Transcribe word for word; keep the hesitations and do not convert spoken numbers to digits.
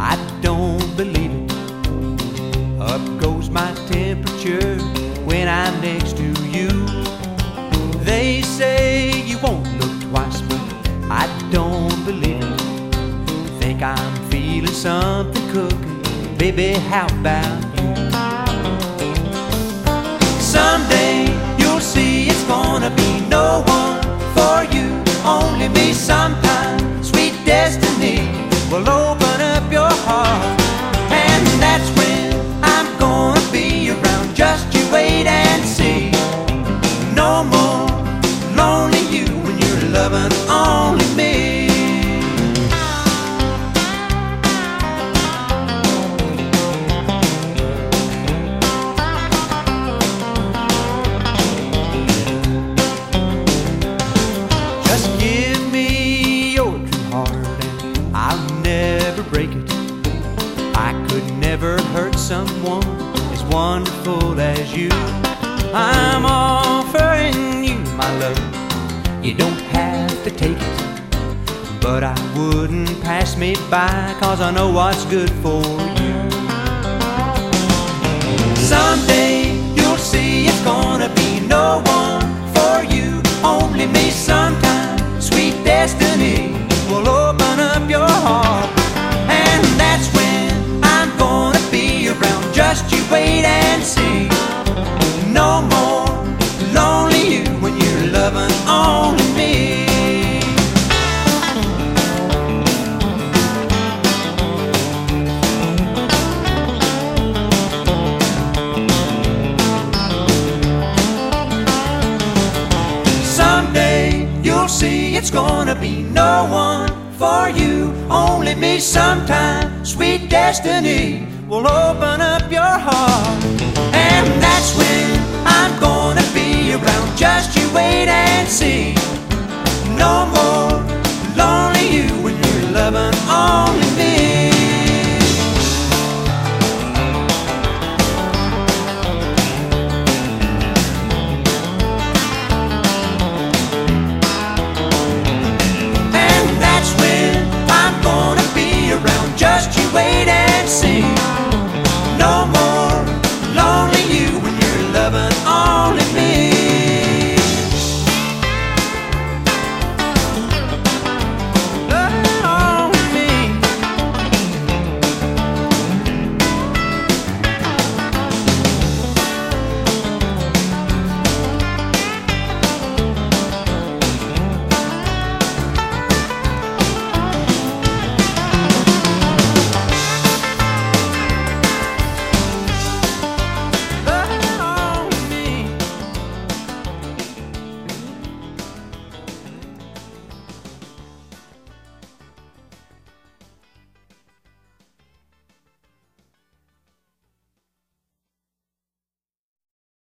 I don't believe it. Up goes my temperature when I'm next to you. They say you won't look twice, but I don't believe it. Think I'm feeling something cooking, baby, how about you? Someday you'll see it's gonna be no one for you, only me. Sometime sweet destiny will open up your heart, and that's when I'm gonna be around. Just you wait and see. No more lonely you when you're loving only me. Just give me your true heart and I'll never break it. I could never hurt someone as wonderful as you. I'm offering you my love, you don't have to take it, but I wouldn't pass me by, 'cause I know what's good for you. Someday you'll see it's gonna be no one for you, only me. Sometime sweet destiny will open up your heart, and that's when I'm gonna be around. Just you wait and see. No more lonely you when you're loving only me. Someday you'll see it's gonna be no one for you, only me. Sometime sweet destiny will open up your heart, and that's when I'm gonna be around. Just you wait and see. No more lonely you when you're loving only